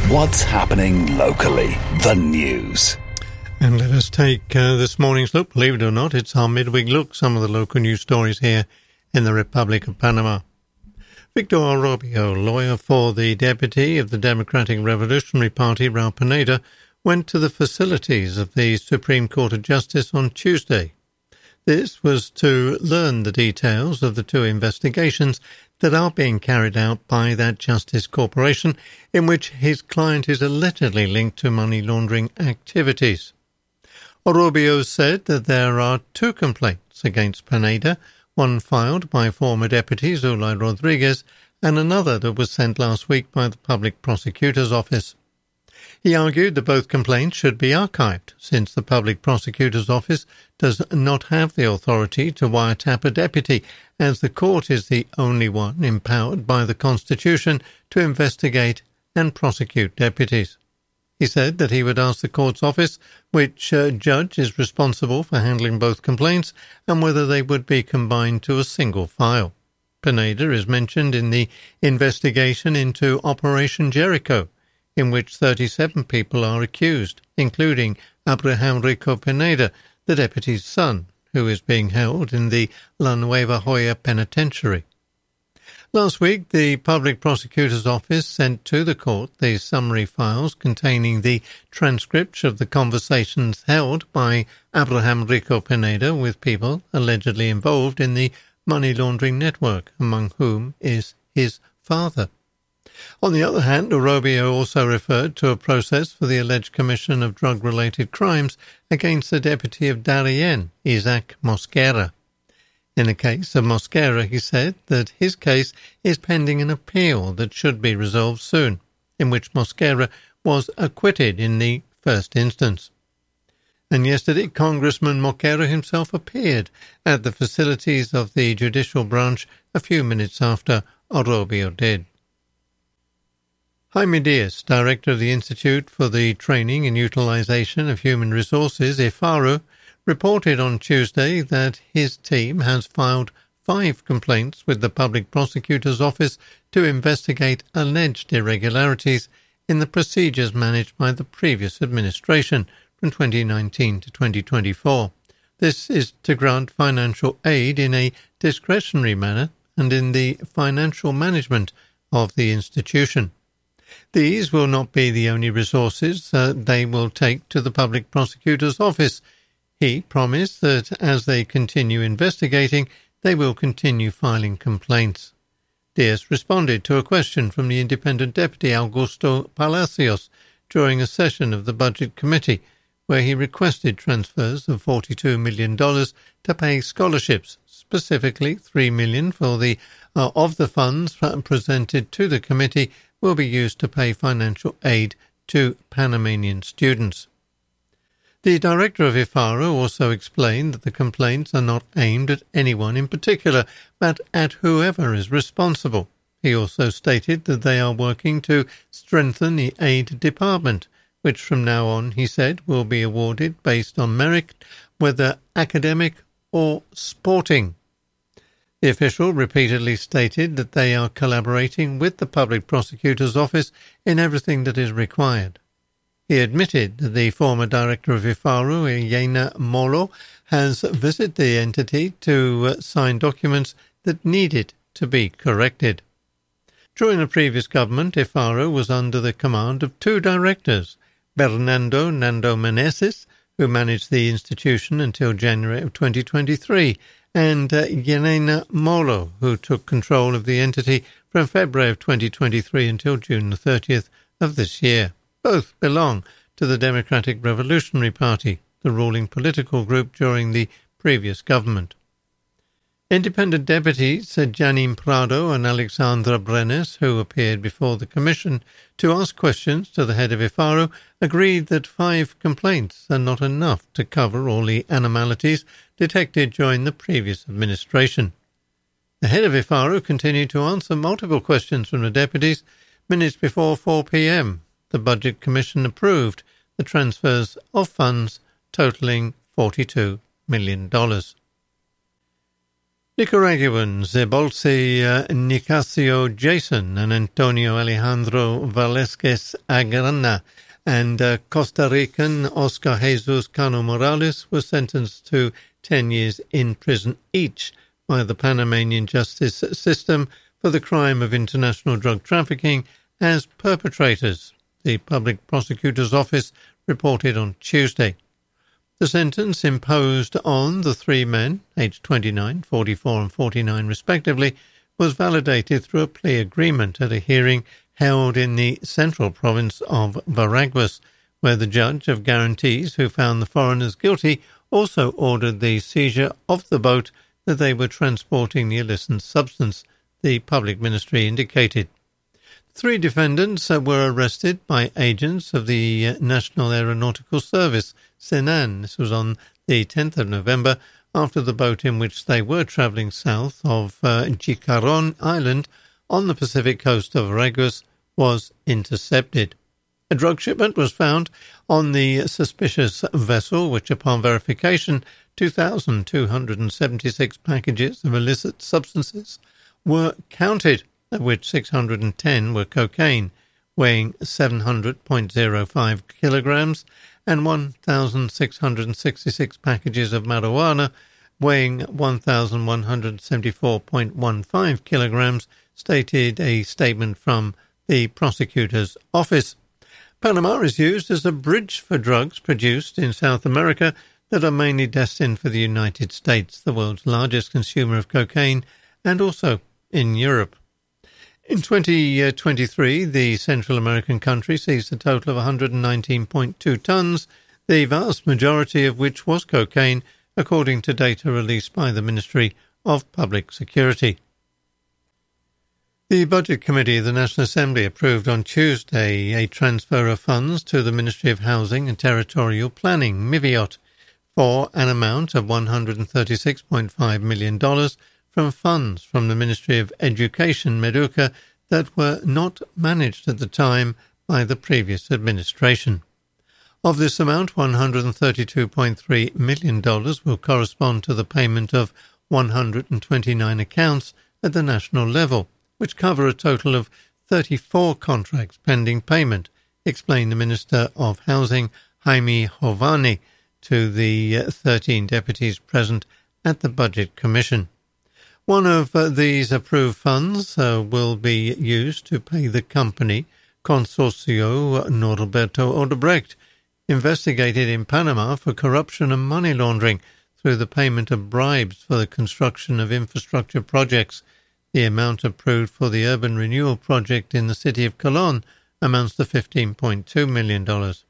What's happening locally? The news. And let us take this morning's look. Believe it or not, it's our midweek look. Some of the local news stories here in the Republic of Panama. Victor Orobio, lawyer for the deputy of the Democratic Revolutionary Party, Raul Pineda, went to the facilities of the Supreme Court of Justice on Tuesday. This was to learn the details of the two investigations that are being carried out by that Justice Corporation, in which his client is allegedly linked to money laundering activities. Orobio said that there are two complaints against Pineda, one filed by former Deputy Zulay Rodriguez and another that was sent last week by the Public Prosecutor's Office. He argued that both complaints should be archived, since the Public Prosecutor's Office does not have the authority to wiretap a deputy, as the court is the only one empowered by the Constitution to investigate and prosecute deputies. He said that he would ask the court's office which judge is responsible for handling both complaints and whether they would be combined to a single file. Pineda is mentioned in the investigation into Operation Jericho, in which 37 people are accused, including Abraham Rico Pineda, the deputy's son, who is being held in the La Nueva Joya Penitentiary. Last week, the Public Prosecutor's Office sent to the court the summary files containing the transcripts of the conversations held by Abraham Rico Pineda with people allegedly involved in the money laundering network, among whom is his father. On the other hand, Orobio also referred to a process for the alleged commission of drug-related crimes against the deputy of Darien, Isaac Mosquera. In the case of Mosquera, he said that his case is pending an appeal that should be resolved soon, in which Mosquera was acquitted in the first instance. And yesterday, Congressman Mosquera himself appeared at the facilities of the judicial branch a few minutes after Orobio did. Jaime Diaz, director of the Institute for the Training and Utilization of Human Resources, IFARU, reported on Tuesday that his team has filed 5 complaints with the Public Prosecutor's Office to investigate alleged irregularities in the procedures managed by the previous administration from 2019 to 2024. This is to grant financial aid in a discretionary manner and in the financial management of the institution. These will not be the only resources they will take to the Public Prosecutor's Office. He promised that as they continue investigating, they will continue filing complaints. Diaz responded to a question from the independent deputy Augusto Palacios during a session of the Budget Committee, where he requested transfers of $42 million to pay scholarships, specifically $3 million for of the funds presented to the committee will be used to pay financial aid to Panamanian students. The director of IFARU also explained that the complaints are not aimed at anyone in particular, but at whoever is responsible. He also stated that they are working to strengthen the aid department, which from now on, he said, will be awarded based on merit, whether academic or sporting. The official repeatedly stated that they are collaborating with the Public Prosecutor's Office in everything that is required. He admitted that the former director of IFARU, Elena Molo, has visited the entity to sign documents that needed to be corrected. During the previous government, IFARU was under the command of 2 directors, Bernardo Nando Meneses, who managed the institution until January of 2023, and Elena Molo, who took control of the entity from February of 2023 until June the 30th of this year. Both belong to the Democratic Revolutionary Party, the ruling political group during the previous government. Independent deputies Janine Prado and Alexandra Brenes, who appeared before the Commission to ask questions to the head of IFARU, agreed that 5 complaints are not enough to cover all the anomalies detected during the previous administration. The head of IFARU continued to answer multiple questions from the deputies. Minutes before 4 p.m., the Budget Commission approved the transfers of funds totaling $42 million. Nicaraguans Ebolsi Nicasio Jason and Antonio Alejandro Velasquez Agrana and Costa Rican Oscar Jesus Cano Morales were sentenced to 10 years in prison each by the Panamanian justice system for the crime of international drug trafficking as perpetrators, the public prosecutor's office reported on Tuesday. The sentence imposed on the three men, aged 29, 44 and 49 respectively, was validated through a plea agreement at a hearing held in the central province of Veraguas, where the judge of guarantees who found the foreigners guilty also ordered the seizure of the boat that they were transporting the illicit substance, the public ministry indicated. Three defendants were arrested by agents of the National Aeronautical Service, Senan. This was on the 10th of November, after the boat in which they were travelling south of Jicaron Island on the Pacific coast of Veraguas was intercepted. A drug shipment was found on the suspicious vessel, which upon verification, 2,276 packages of illicit substances were counted, of which 610 were cocaine, weighing 700.05 kilograms, and 1,666 packages of marijuana, weighing 1,174.15 kilograms, stated a statement from the prosecutor's office. Panama is used as a bridge for drugs produced in South America that are mainly destined for the United States, the world's largest consumer of cocaine, and also in Europe. In 2023, the Central American country seized a total of 119.2 tons, the vast majority of which was cocaine, according to data released by the Ministry of Public Security. The Budget Committee of the National Assembly approved on Tuesday a transfer of funds to the Ministry of Housing and Territorial Planning, MIVIOT, for an amount of $136.5 million from funds from the Ministry of Education, MEDUCA, that were not managed at the time by the previous administration. Of this amount, $132.3 million will correspond to the payment of 129 accounts at the national level, which cover a total of 34 contracts pending payment, explained the Minister of Housing, Jaime Hovani, to the 13 deputies present at the Budget Commission. One of these approved funds will be used to pay the company Consorcio Norberto Odebrecht, investigated in Panama for corruption and money laundering through the payment of bribes for the construction of infrastructure projects. The amount approved for the urban renewal project in the city of Colón amounts to $15.2 million.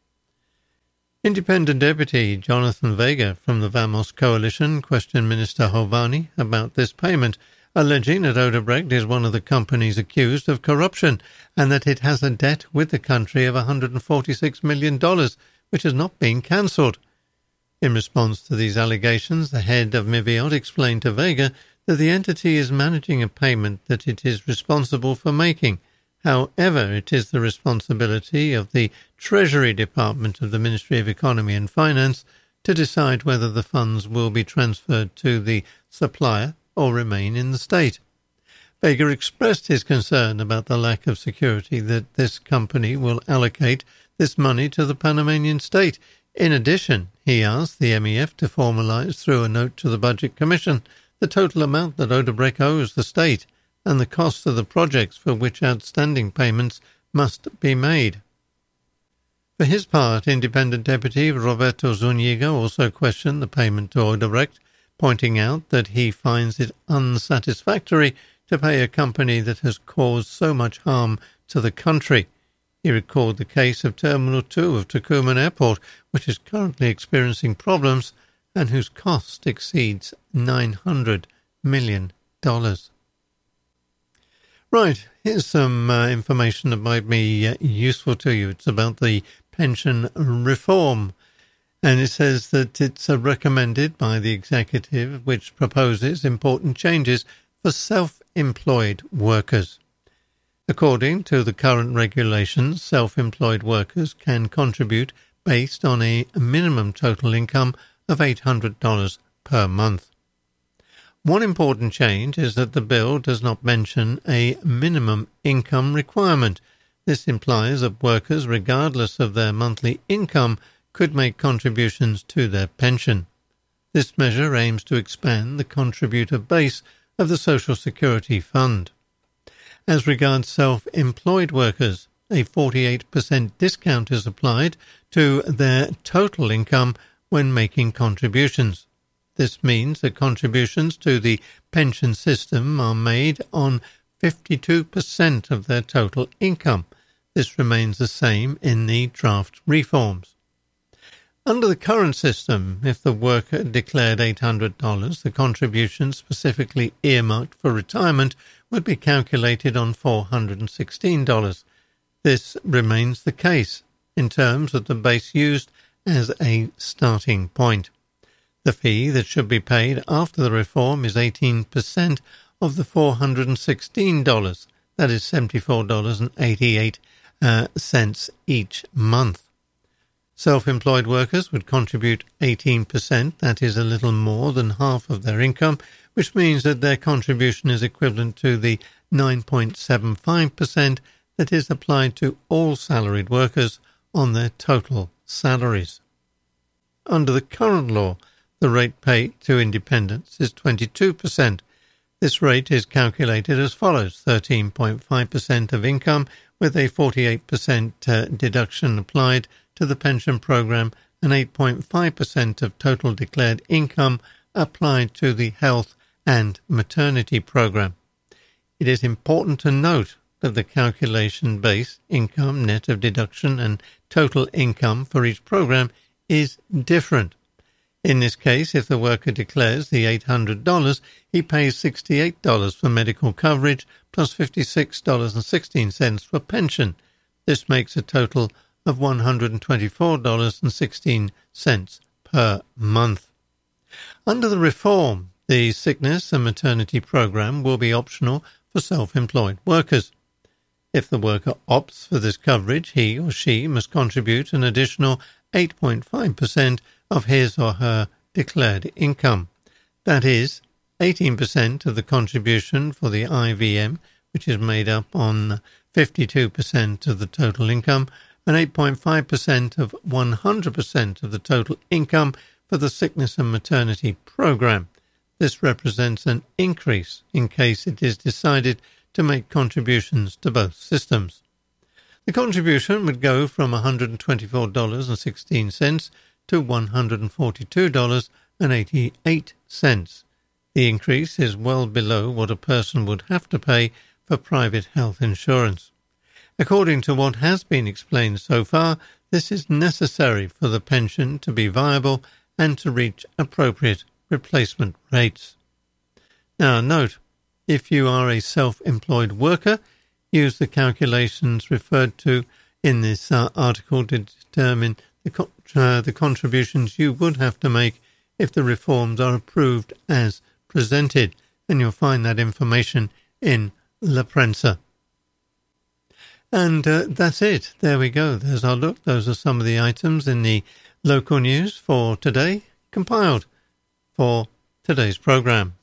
Independent Deputy Jonathan Vega from the Vamos Coalition questioned Minister Hovani about this payment, alleging that Odebrecht is one of the companies accused of corruption and that it has a debt with the country of $146 million, which has not been cancelled. In response to these allegations, the head of MIVIOT explained to Vega that the entity is managing a payment that it is responsible for making. However, it is the responsibility of the Treasury Department of the Ministry of Economy and Finance to decide whether the funds will be transferred to the supplier or remain in the state. Vega expressed his concern about the lack of security that this company will allocate this money to the Panamanian state. In addition, he asked the MEF to formalise through a note to the Budget Commission the total amount that Odebrecht owes the state and the cost of the projects for which outstanding payments must be made. For his part, Independent Deputy Roberto Zuniga also questioned the payment to Odebrecht, pointing out that he finds it unsatisfactory to pay a company that has caused so much harm to the country. He recalled the case of Terminal 2 of Tucumán Airport, which is currently experiencing problems and whose cost exceeds $900 million. Right, here's some information that might be useful to you. It's about the pension reform. And it says that it's recommended by the executive, which proposes important changes for self-employed workers. According to the current regulations, self-employed workers can contribute based on a minimum total income of $800 per month. One important change is that the bill does not mention a minimum income requirement. This implies that workers, regardless of their monthly income, could make contributions to their pension. This measure aims to expand the contributor base of the Social Security Fund. As regards self-employed workers, a 48% discount is applied to their total income when making contributions. This means that contributions to the pension system are made on 52% of their total income. This remains the same in the draft reforms. Under the current system, if the worker declared $800, the contribution specifically earmarked for retirement would be calculated on $416. This remains the case in terms of the base used as a starting point. The fee that should be paid after the reform is 18% of the $416, that is $74.88 each month. Self-employed workers would contribute 18%, that is a little more than half of their income, which means that their contribution is equivalent to the 9.75% that is applied to all salaried workers on their total salaries. Under the current law, the rate paid to independents is 22%. This rate is calculated as follows: 13.5% of income with a 48% deduction applied to the pension program and 8.5% of total declared income applied to the health and maternity program. It is important to note that the calculation base, income, net of deduction, and total income for each program is different. In this case, if the worker declares the $800, he pays $68 for medical coverage plus $56.16 for pension. This makes a total of $124.16 per month. Under the reform, the sickness and maternity program will be optional for self-employed workers. If the worker opts for this coverage, he or she must contribute an additional 8.5% of his or her declared income. That is, 18% of the contribution for the IVM, which is made up on 52% of the total income, and 8.5% of 100% of the total income for the sickness and maternity program. This represents an increase in case it is decided to make contributions to both systems. The contribution would go from $124.16 to $142.88. The increase is well below what a person would have to pay for private health insurance. According to what has been explained so far, this is necessary for the pension to be viable and to reach appropriate replacement rates. Now note, if you are a self-employed worker, use the calculations referred to in this article to determine the contributions you would have to make if the reforms are approved as presented, and you'll find that information in La Prensa. And that's it. There we go. There's our look. Those are some of the items in the local news for today, compiled for today's program.